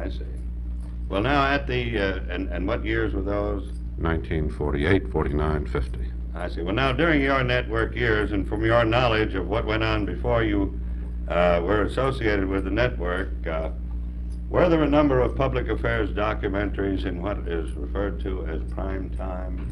I see. Well, now at the, and what years were those? 1948, 49, 50. I see. Well, now during your network years and from your knowledge of what went on before you were associated with the network, were there a number of public affairs documentaries in what is referred to as prime time?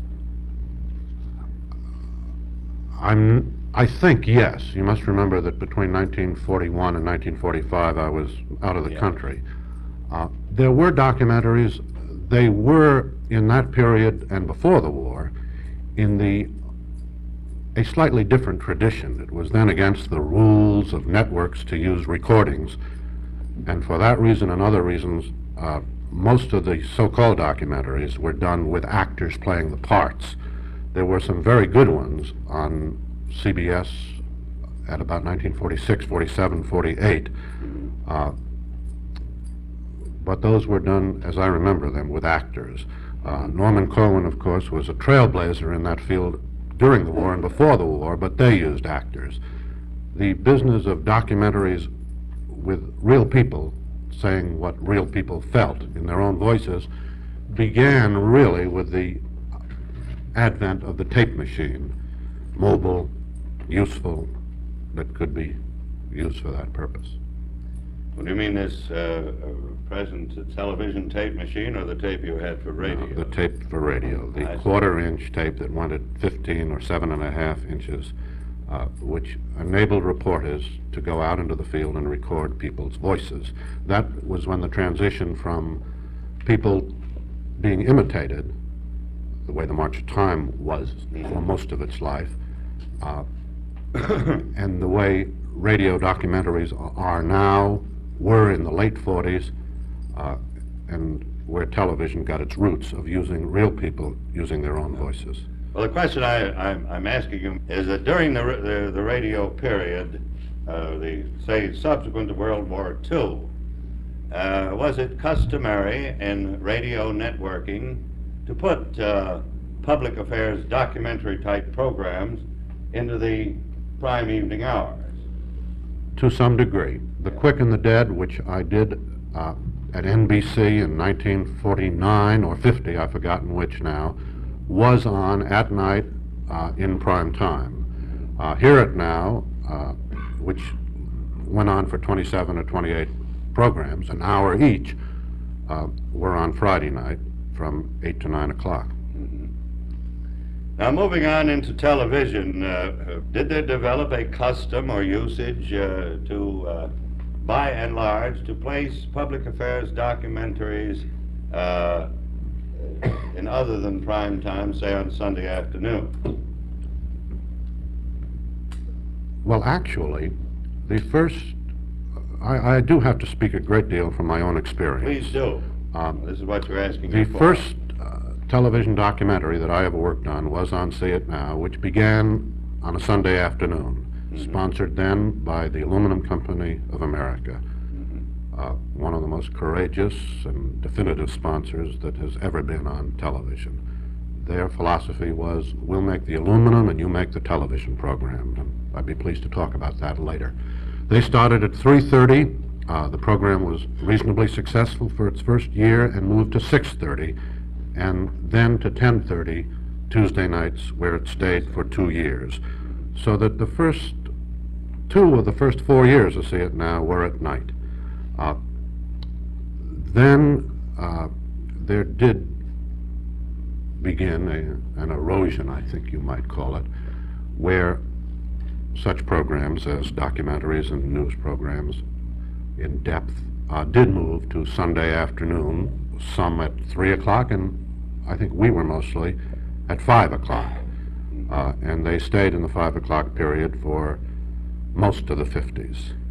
I think yes. You must remember that between 1941 and 1945 I was out of the country. There were documentaries. They were, in that period and before the war, in a slightly different tradition. It was then against the rules of networks to use recordings, and for that reason and other reasons, most of the so-called documentaries were done with actors playing the parts. There were some very good ones on CBS at about 1946, 47, 48, but those were done, as I remember them, with actors. Norman Corwin, of course, was a trailblazer in that field during the war and before the war, but they used actors. The business of documentaries with real people saying what real people felt in their own voices began really with the advent of the tape machine, mobile, useful, that could be used for that purpose. What do you mean this present television tape machine or the tape you had for radio? No, the tape for radio, the quarter-inch tape that went at 15 or 7.5 inches, which enabled reporters to go out into the field and record people's voices. That was when the transition from people being imitated, the way the March of Time was for most of its life, and the way radio documentaries are now, were in the late 40s, and where television got its roots of using real people using their own voices. Well, the question I'm asking you is that during the radio period, say subsequent to World War II, was it customary in radio networking to put public affairs documentary type programs into the prime evening hours? To some degree. The Quick and the Dead, which I did at NBC in 1949 or 50, I've forgotten which now, was on at night in prime time. Here at Now, which went on for 27 or 28 programs, an hour each, were on Friday night from 8 to 9 o'clock. Now, moving on into television, did they develop a custom or usage to, by and large, to place public affairs documentaries in other than prime time, say on Sunday afternoon? Well, actually, the first, I do have to speak a great deal from my own experience. Please do. This is what you're asking The for. first television documentary that I ever worked on was on See It Now, which began on a Sunday afternoon, sponsored then by the Aluminum Company of America, one of the most courageous and definitive sponsors that has ever been on television. Their philosophy was, we'll make the aluminum and you make the television program, and I'd be pleased to talk about that later. They started at 3:30. The program was reasonably successful for its first year and moved to 6:30, and then to 10:30 Tuesday nights, where it stayed for 2 years. So that the first 2 of the first 4 years of See It Now were at night. Then there did begin an erosion, I think you might call it, where such programs as documentaries and news programs in depth did move to Sunday afternoon, some at 3 o'clock, and I think we were mostly at 5 o'clock. And they stayed in the 5 o'clock period for most of the 50s.